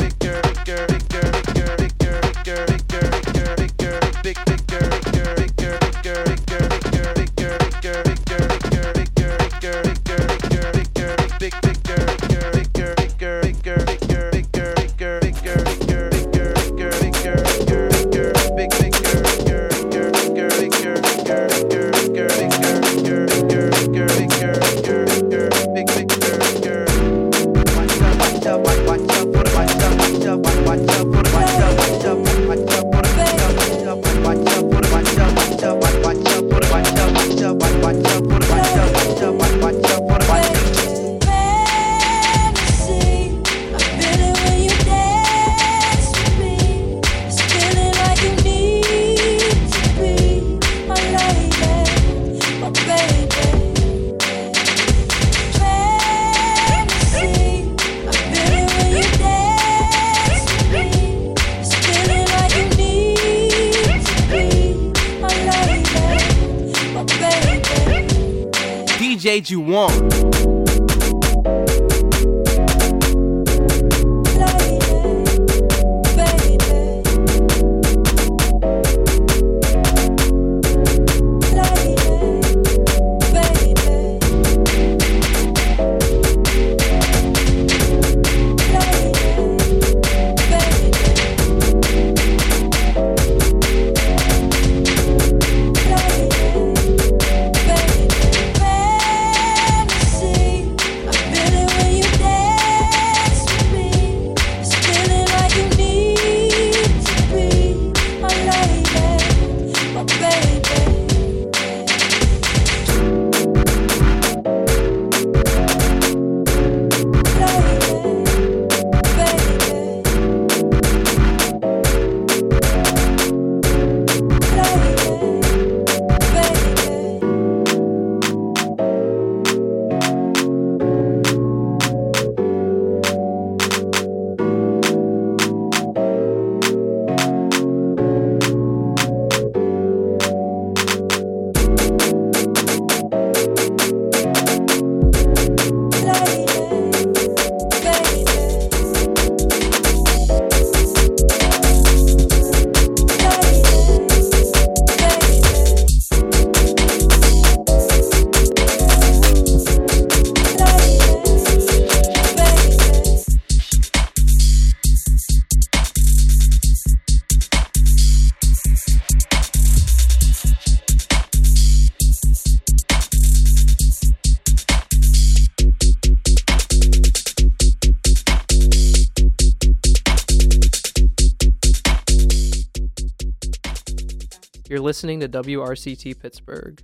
You want. You're listening to WRCT Pittsburgh.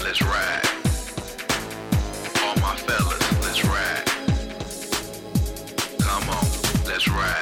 let's ride. All my fellas, let's ride. Come on, let's ride.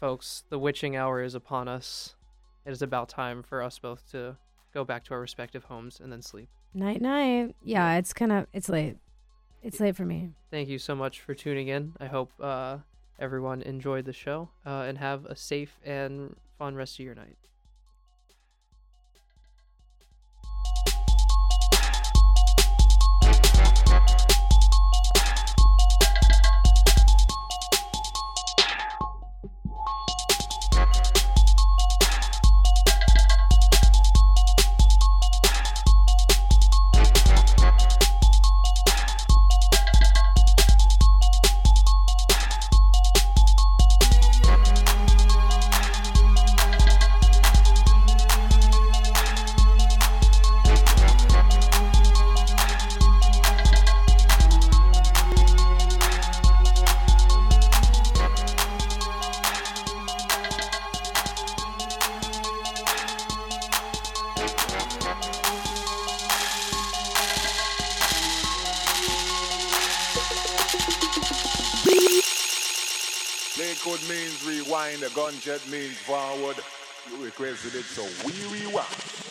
folks, the witching hour is upon us. It is about time for us both to go back to our respective homes and then sleep. Night, night. Yeah, it's late. It's late for me. Thank you so much for tuning in. I hope everyone enjoyed the show and have a safe and fun rest of your night. Lakewood means rewind, the gunshot means forward. You requested it, so we rewind.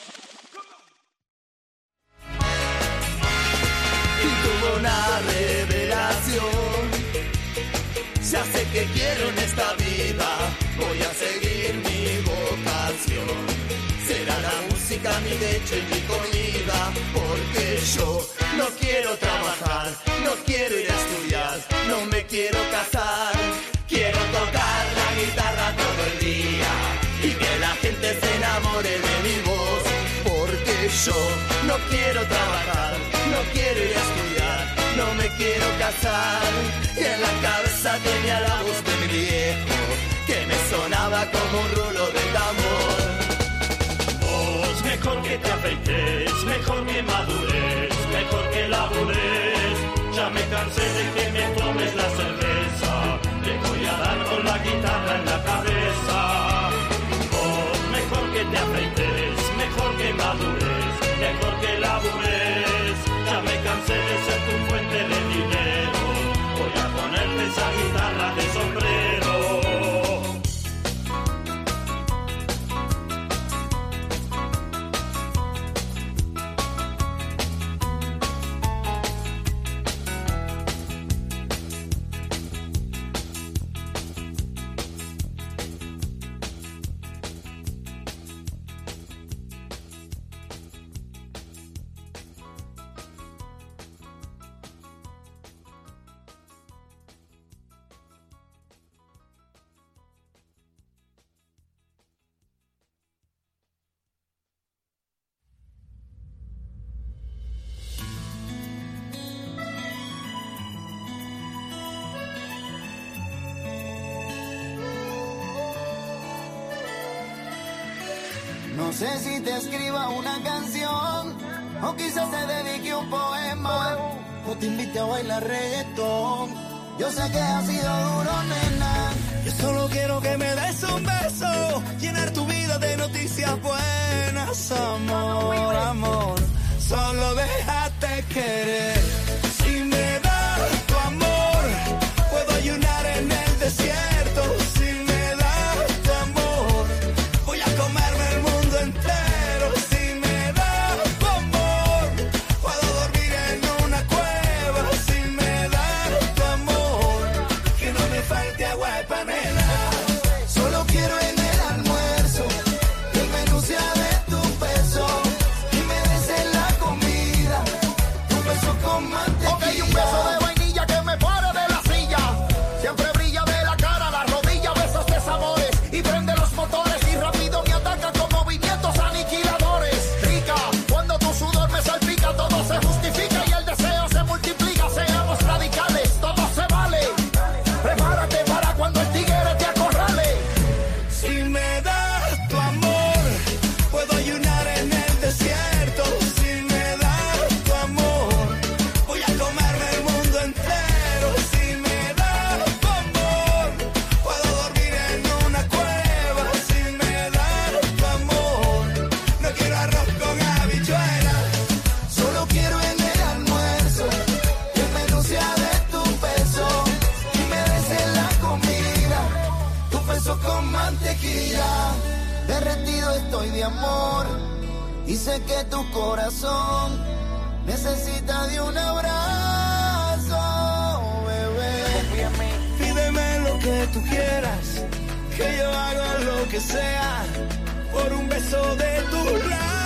Y tuvo una revelación. Ya sé que quiero en esta vida, voy a seguir mi vocación. Será la música mi leche y mi comida, porque yo no quiero trabajar, no quiero ir a estudiar, no me quiero casar. Quiero tocar la guitarra todo el día y que la gente se enamore de mi voz, porque yo no quiero trabajar, no quiero ir a estudiar, no me quiero casar. Y en la cabeza tenía la voz de mi viejo, que me sonaba como un rulo de tambor. Vos, mejor que te afeites, mejor que madures, mejor que labures. Ya me cansé de que me tomes la cerveza, te voy a dar con la guitarra en la cabeza. Vos, mejor que te afeites, mejor que madures, mejor que labures. Ya me cansé de ser tu fuente de dinero, voy a ponerte esa guitarra de sombrero. No sé si te escriba una canción o quizás te dedique un poema o te invite a bailar reggaetón. Yo sé que ha sido duro, nena. Yo solo quiero que me des un beso, llenar tu vida de noticias buenas, amor, amor. Solo déjate querer. Si me das tu amor, puedo ayunar en el desierto. Si me das tu amor, voy a comerme el mundo entero. Si me das tu amor, puedo dormir en una cueva. Si me das tu amor, que no me falte agua de panela. Solo quiero en el almuerzo que el menú sea de tu peso y me des en la comida un beso estoy de amor y sé que tu corazón necesita de un abrazo, bebé. Pídeme lo que tú quieras, que yo hago lo que sea por un beso de tus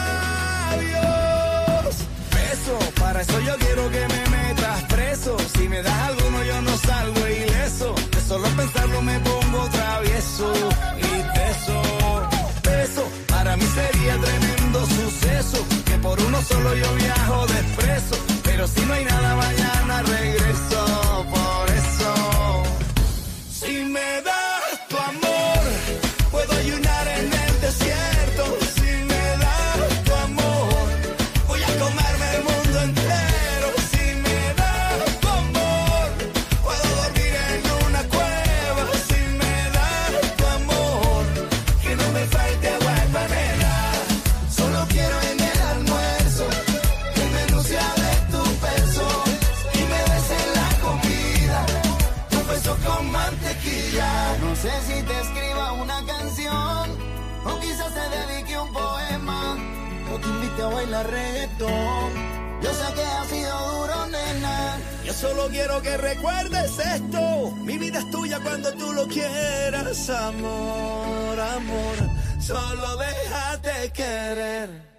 labios. Beso, para eso yo quiero que me metas preso. Si me das alguno yo no salgo ileso. De solo pensarlo me pongo travieso y teso. Beso, para mí sería tremendo suceso, que por uno solo yo viajo de expreso. Pero si no hay nada mañana regreso, por eso. Si me das tu amor, puedo ayunar en el desierto. Si me das tu amor, voy a comerme el mundo entero. Si me das tu amor, puedo dormir en una cueva. Si me das tu amor, que no me falte agua y panela. Solo quiero en el almuerzo que el menú sea de tu peso y me des en la comida tu beso con mantequilla. No sé si te escriba una canción o quizás te dedique un poema o te invite a bailar reggaetón. Yo sé que ha sido duro, nena. Yo solo quiero que recuerdes esto. Mi vida es tuya cuando tú lo quieras, amor, amor. Solo déjate querer.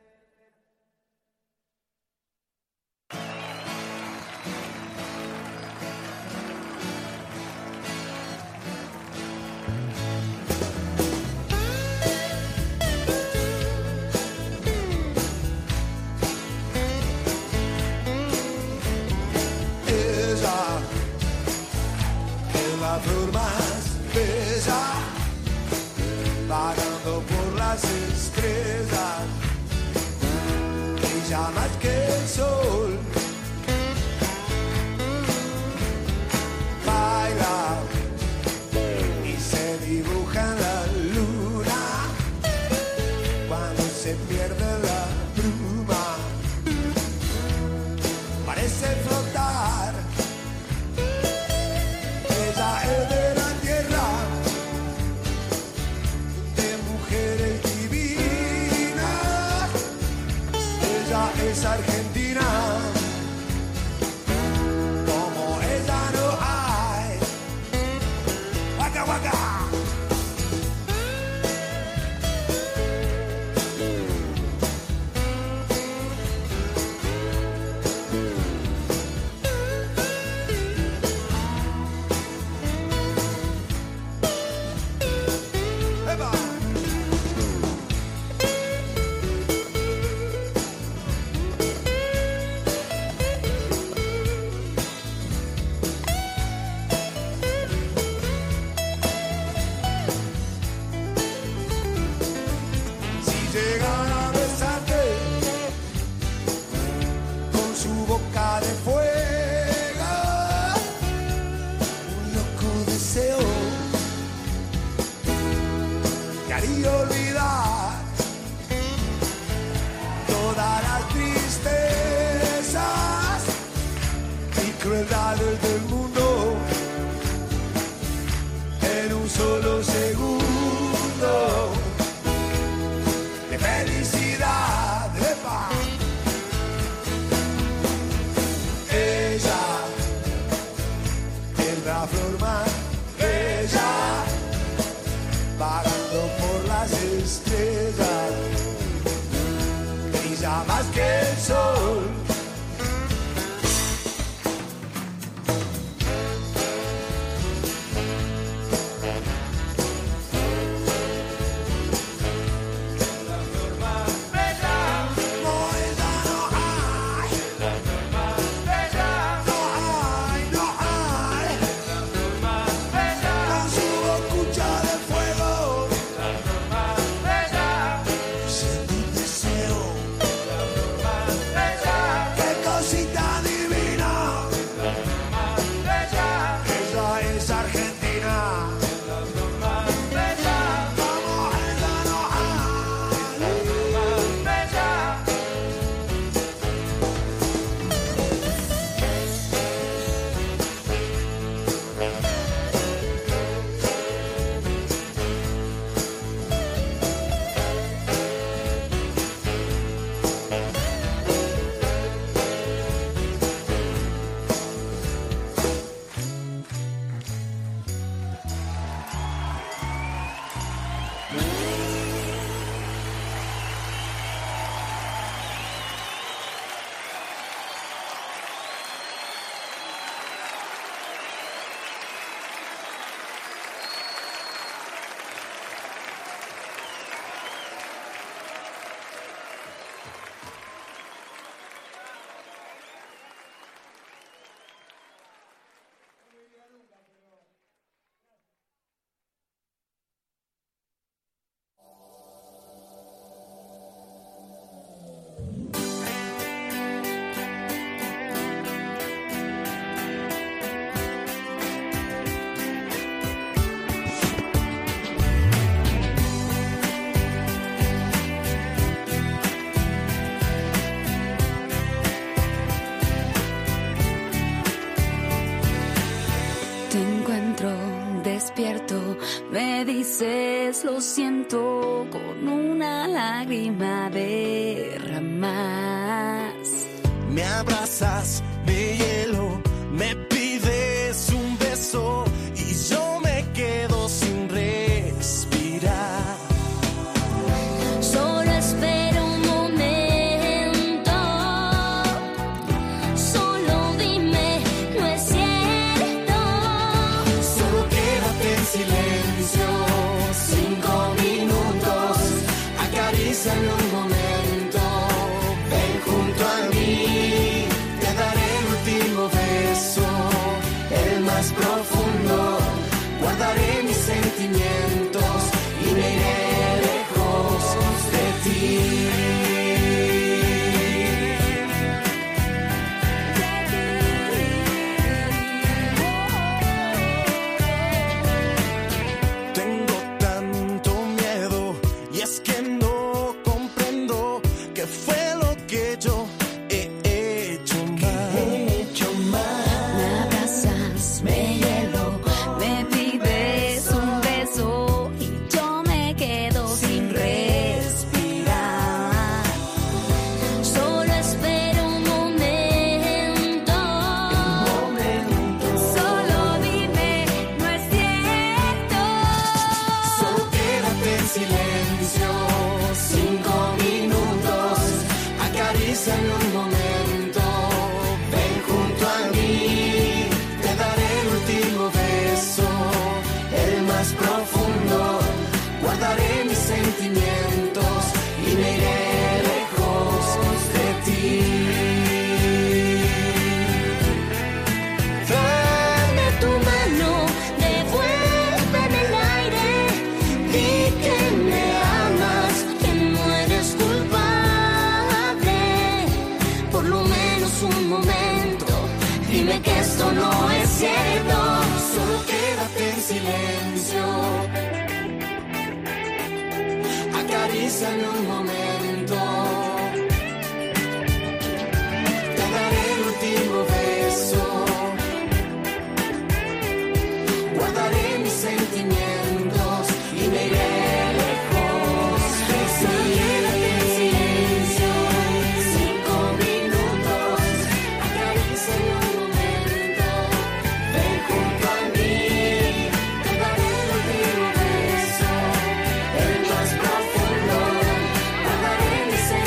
La flor más bella, vagando por las estrellas, brilla más que el sol, baila y se dibuja en la luna, cuando se pierde la bruma, parece flotar. Ella es de la tierra, de mujeres divinas. Ella es argentina, como ella no hay. Waka waka. Del mundo en un solo segundo de felicidad. ¡Epa! Ella es la flor más bella, vagando por las estrellas, brilla más que el sol. veces lo siento con una lágrima derramas. Me abrazas, me hielo, me pides un beso y yo me quedo sin respirar. Solo espero un momento, solo dime, no es cierto. Solo quédate en silencio, 5 minutos, acaríciame un momento, ven junto a mí, te daré el último beso, el más profundo, guardaré mis sentimientos y me iré lejos de ti. Tengo tanto miedo y es que no comprendo qué fue lo que yo he hecho mal. Me abrazas, me hielo, me pides un beso y yo me quedo sin respirar. Solo espero un momento, solo dime, no es cierto. Solo quédate en silencio, 5 minutos, acaríciame un momento, ven junto a mí, te daré el último beso, el más profundo, guardaré mis sentimientos y me iré lejos de ti. Dame tu mano, devuélveme el aire, di que me amas, que no eres culpable. Por lo menos un momento, dime que esto no es cierto. Solo quédate en silencio, acaríciame un momento, te daré el último beso, guardaré mis sentimientos y me iré lejos de ti. Quédate en silencio, 5 minutos, acaríciame un momento, ven junto a mí, te daré el último beso, el más profundo, guardaré mis sentimientos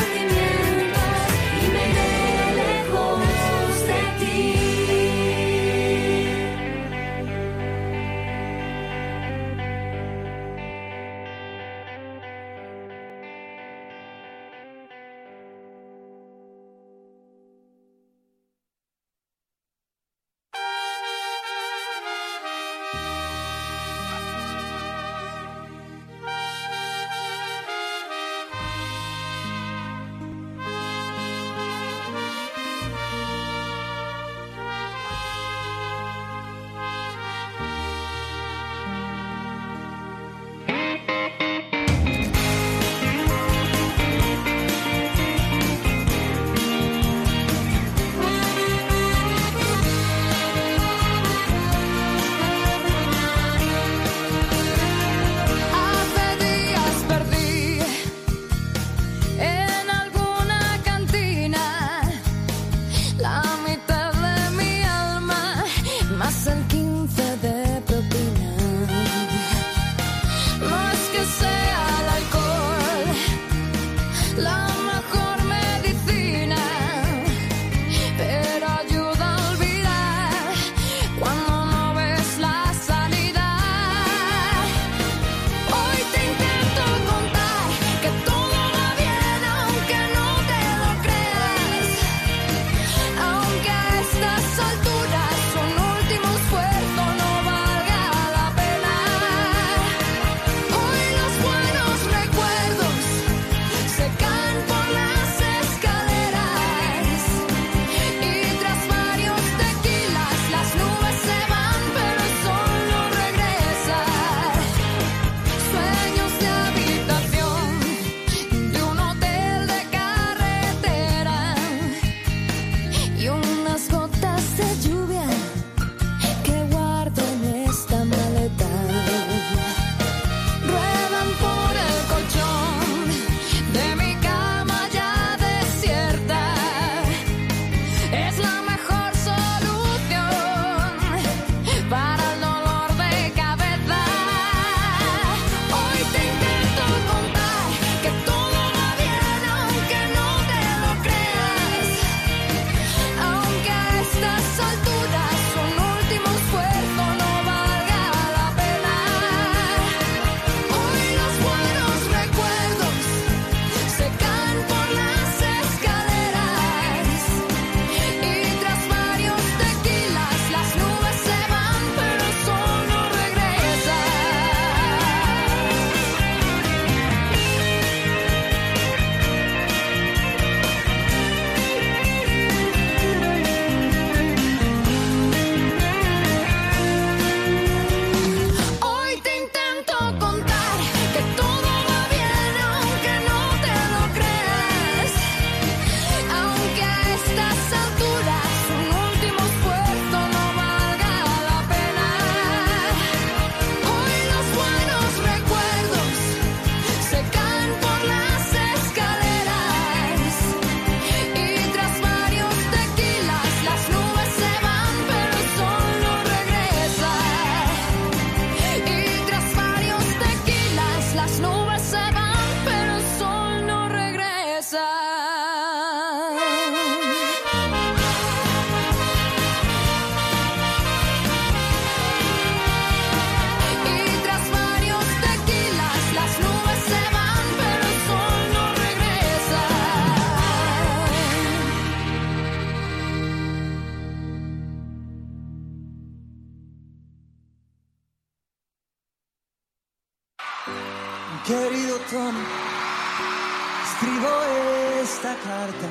Querido Tom, escribo esta carta.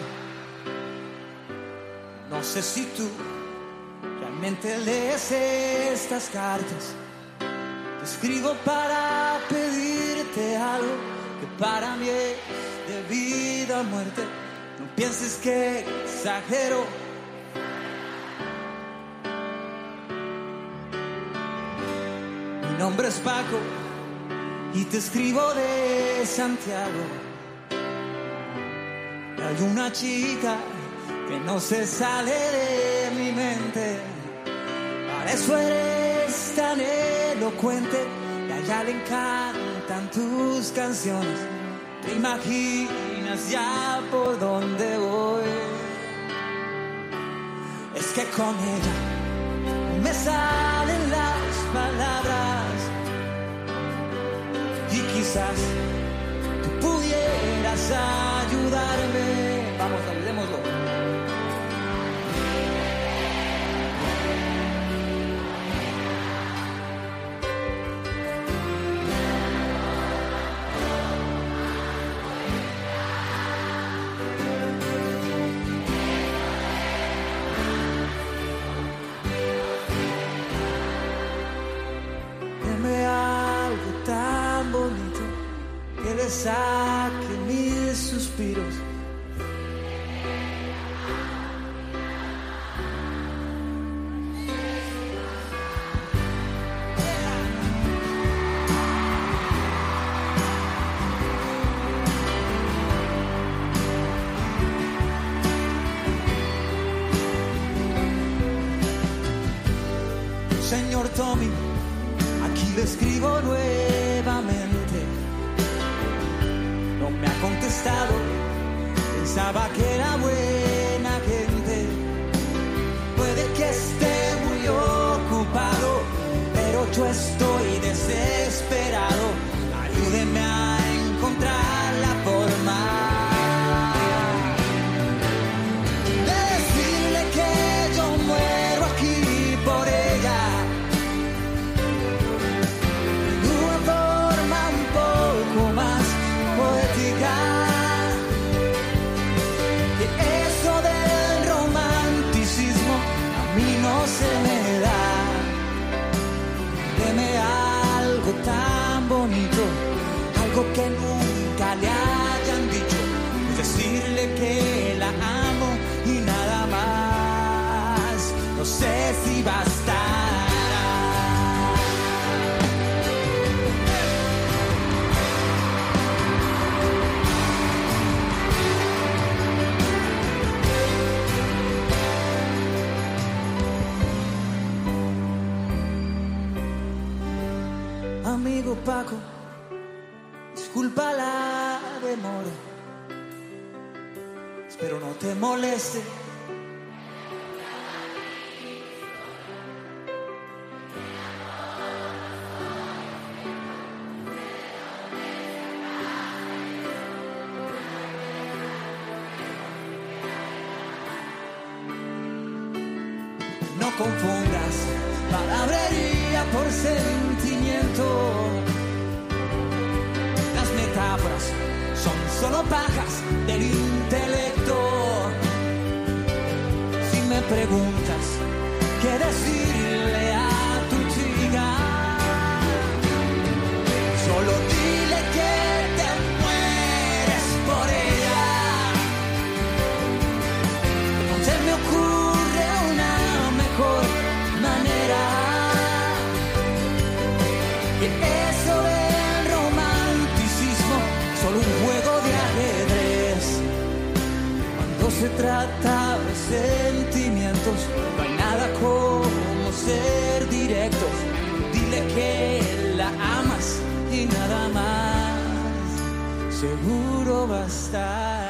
No sé si tú realmente lees estas cartas. Te escribo para pedirte algo que para mí es de vida o muerte. No pienses que exagero. Mi nombre es Paco y te escribo de Santiago. Hay una chica que no se sale de mi mente. Para eso eres tan elocuente y a ella le encantan tus canciones. Te imaginas ya por dónde voy. Es que con ella me salen las palabras y quizás tú pudieras ayudarme. Vamos, ayudémoslo. Deme algo tan bonito que le saque mis suspiros. Señor Tommy, aquí le escribo nuevamente. No me ha contestado, pensaba que era buena gente. Puede que esté muy ocupado, pero yo estoy desesperado. Ayúdeme a encontrar la forma de decirle que yo muero aquí por ella. De una forma un poco más poética. Que eso del romanticismo a mí no se me da. Deme algo tan bonito, algo que nunca le hayan dicho. Decirle que la amo y nada más. No sé si bastará. Amigo Paco, disculpa la demora. Espero no te moleste. No confundas palabrería por sentimiento. Las metáforas son solo pajas del intelecto. Si me preguntas qué decirle a tu chica, solo dile que te mueres por ella. No se me ocurre una mejor manera. Que eso del romanticismo es solo un juego de ajedrez. Cuando se trata de sentimientos, no hay nada como ser directo. Dile que la amas y nada más. Seguro bastará.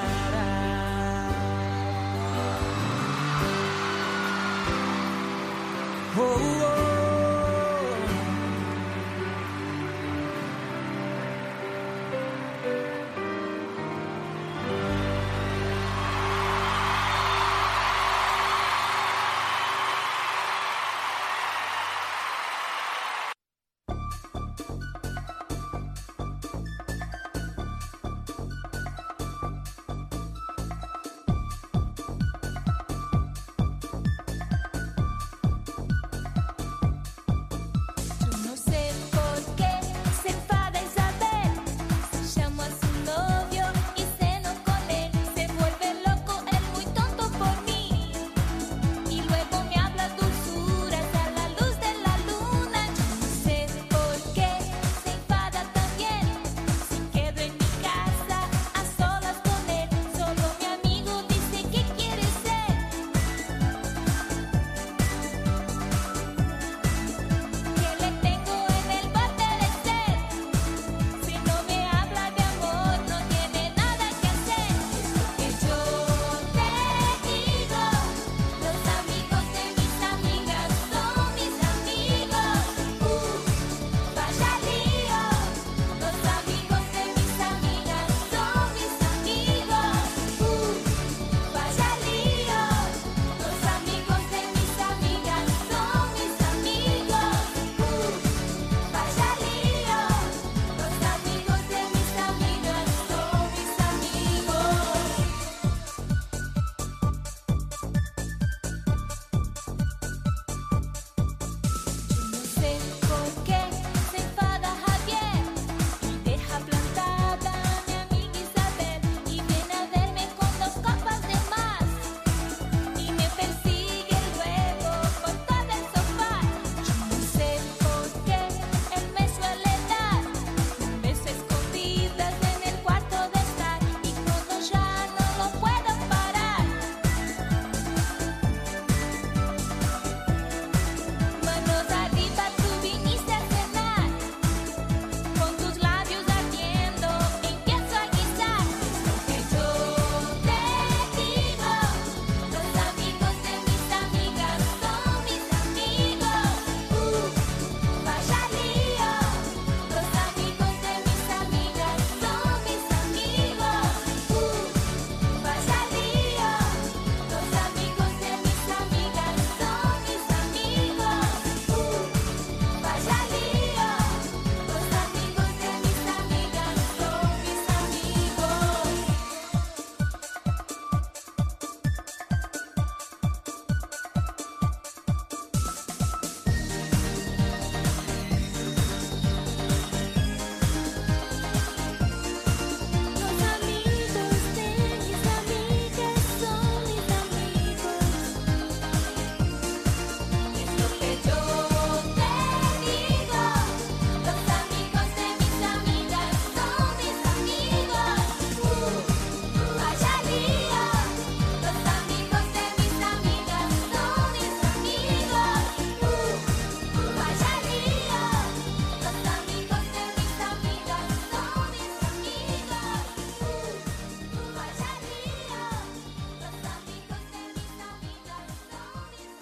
Oh, oh. horitas en el cuarto de estar y todo ya no lo puedo parar. Manos arriba, tú viniste a cenar, con tus labios ardiendo empiezo a guisar. Que yo te digo, los amigos de mis amigas son mis amigos. Vaya lío, los amigos de mis amigas son mis amigos. Vaya lío, los amigos de mis amigas son mis amigos. Vaya lío, los amigos de mis amigas son mis Los amigos de mis amigas son mis amigos. Es lo que yo te digo. Los amigos de mis amigas son mis amigos. Vaya lío. Los amigos de mis amigas son mis amigos. Vaya lío. Los amigos de mis amigas son mis amigos. Vaya lío. Los amigos de mis amigas son mis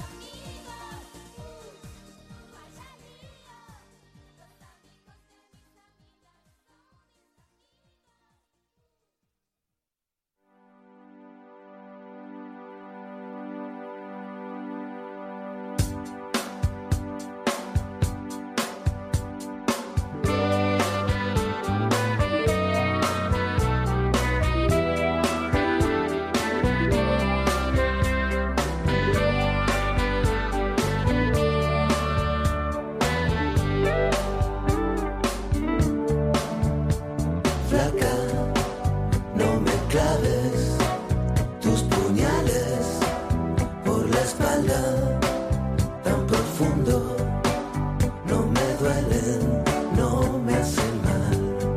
Flaca, no me claves tus puñales por la espalda tan profundo. No me duelen, no me hacen mal.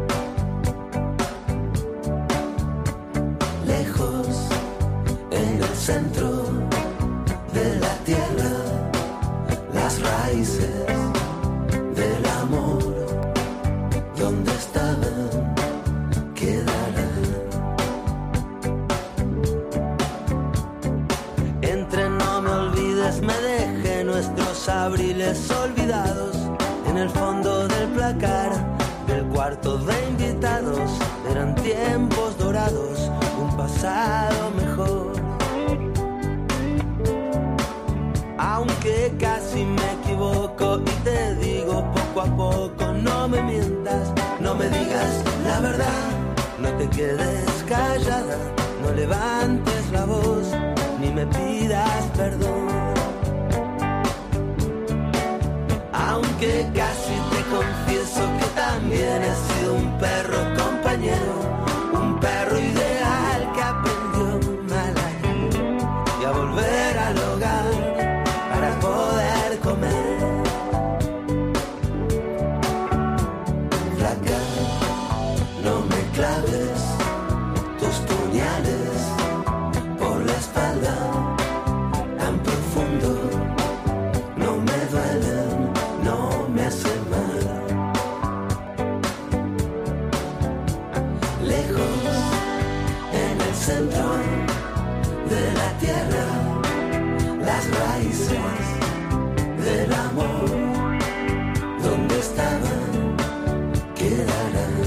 Lejos, en el centro de la tierra, las raíces del amor, donde estaban, quedarán. Entre no me olvides, me dejé nuestros abriles olvidados en el fondo del placar del cuarto de invitados. Eran tiempos dorados, un pasado mejor. Aunque casi me equivoco y te digo poco a poco, no me mientas, no me digas la verdad, no te quedes callada, no levantes la voz, ni me pidas perdón. Aunque casi te confieso que también he sido un perro compañero, un perro ideal que aprendió mal a ir y a volver al hogar para poder comer. Flaca, no me claves tus puñales por la espalda tan profundo. No me duelen, no me hacen mal. Lejos, en el centro de la tierra, las raíces del amor, donde estaban, quedarán.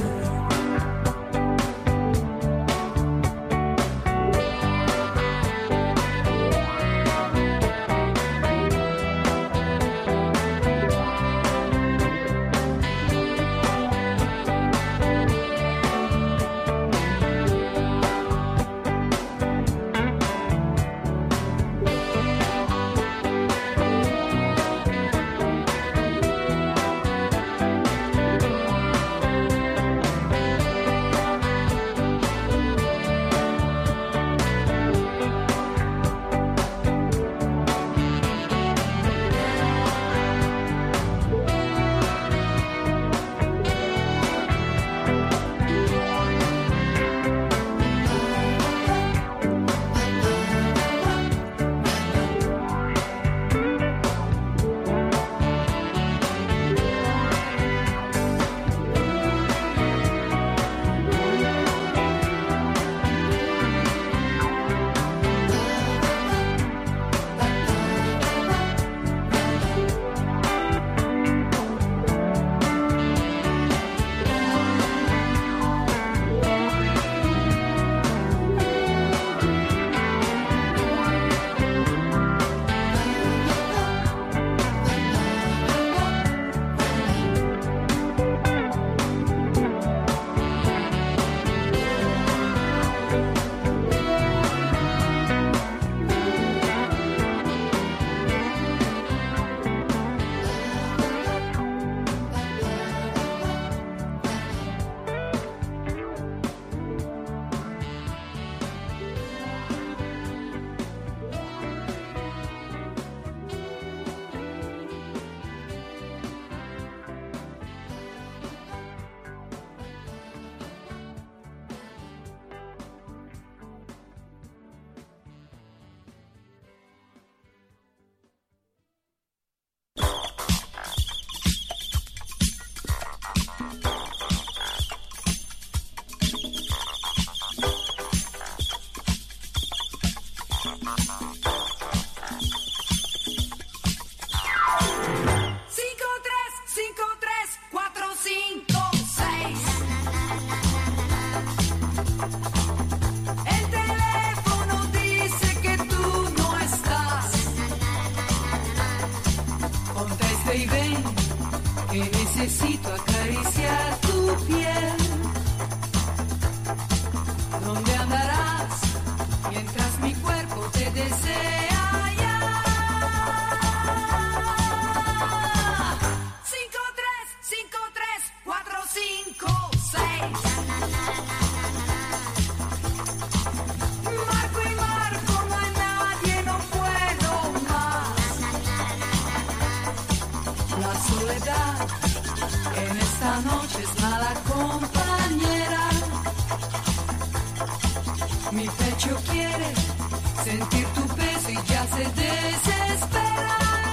pecho quiere sentir tu peso y ya se desespera.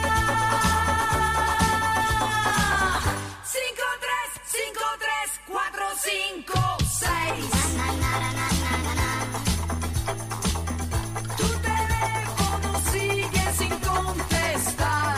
5, 3, 4, 5, 6. Tu teléfono sigue sin contestar.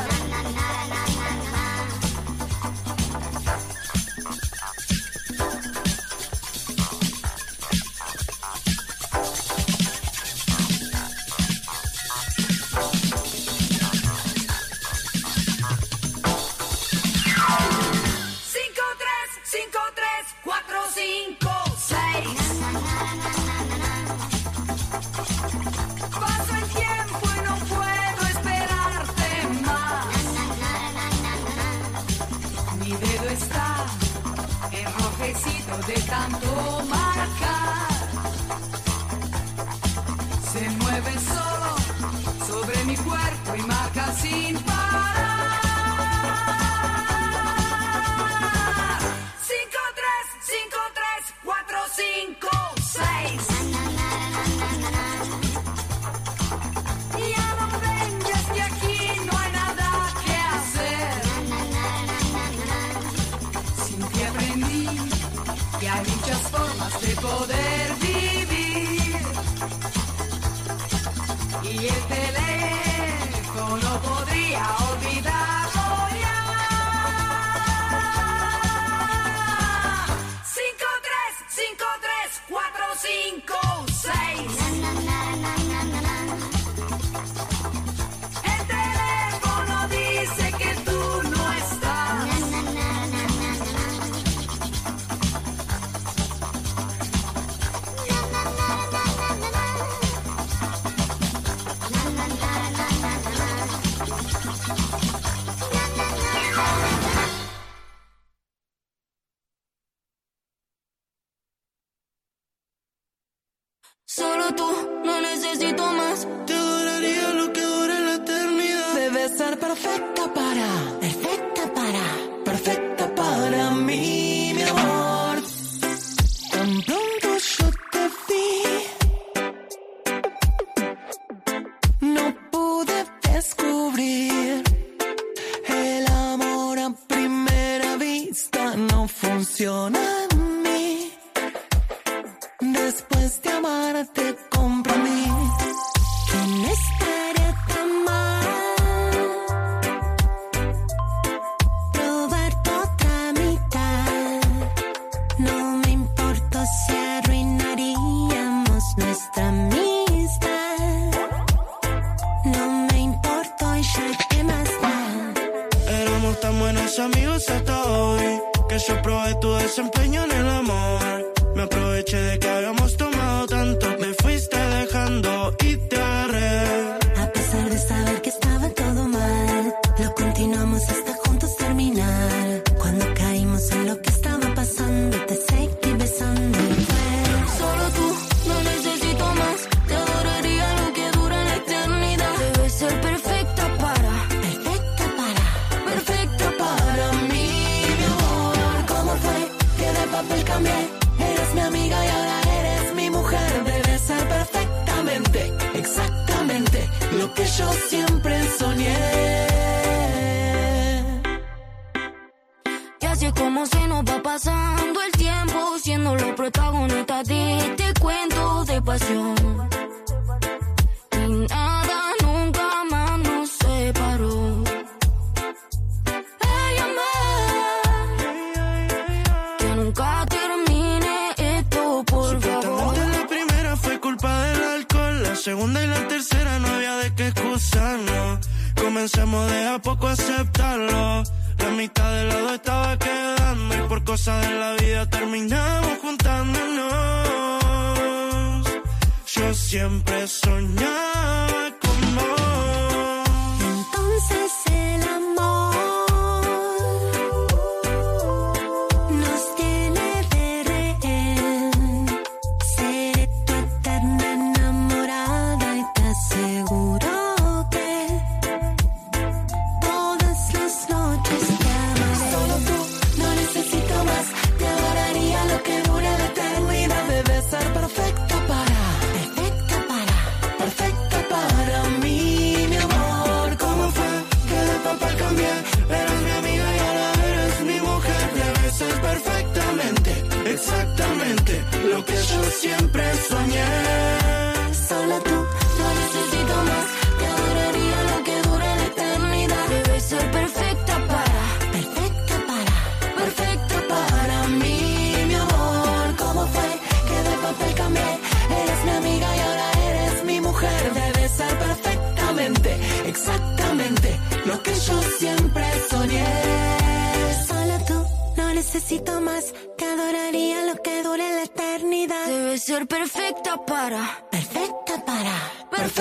Paso el tiempo y no puedo esperarte más. Mi dedo está enrojecido de tanto marcar. Se mueve solo sobre mi cuerpo y marca sin parar. 5, 3, 4, 5, 6. Ya no vengas que aquí no hay nada que hacer. Sin ti aprendí que hay muchas formas de poder vivir. Y el teléfono podría olvidarlo ya. 5, 3, 4, 5, 6. El teléfono dice que tú no estás. Solo tú, no necesito más. Te adoraría lo que dure la eternidad. Debes ser perfecta para mí, mi amor. Tan pronto yo te vi, no pude descubrir. El amor a primera vista no funciona en mí. Después de amarte comprendí que no estaría tan mal probar tu otra mitad. No me importa si arruinaríamos nuestra amistad. No me importa y ya que más da. Éramos tan buenos amigos hasta hoy que yo probé tu desempeño en el amor. Me aproveché de que habíamos tomado tanto, me fuiste dejando y te agarré. A pesar de saber que estaba todo mal, lo continuamos hasta juntos terminar. Cuando caímos en lo que estaba pasando, te seguí besando y fue Solo tú, no necesito más. Te adoraría lo que dura la eternidad. Debes ser perfecta para mí, mi amor. ¿Cómo fue que de papel cambié? Eres mi amiga y ahora eres mi mujer. Debes ser perfectamente, exactamente lo que yo siempre soñé. Y así es como se nos va pasando el tiempo, siendo los protagonistas de este cuento de pasión. Y nada nunca más nos separó. Que nunca termine esto, por favor. La primera fue culpa del alcohol, la segunda y la tercera no había de qué excusarnos. Comencemos de a poco a aceptarlo. La mitad del lado estaba quedando y por cosas de la vida terminamos juntándonos. Yo siempre soñaba con vos. Entonces el amor nos tiene de rehén. Seré tu eterna enamorada y te aseguro que todas las noches te amaré. Solo tú, no necesito más. Te adoraría lo que dure la eternidad. Debes ser perfecta para siempre soñé. Solo tú, no necesito más. Te adoraría lo que dure la eternidad. Debes ser perfecta para mí, mi amor. ¿Cómo fue que de papel cambié? Eres mi amiga y ahora eres mi mujer. Debes ser perfectamente, exactamente lo que yo siempre soñé. Solo tú, no necesito más. Te adoraría lo que dure la eternidad. Debes ser perfecta para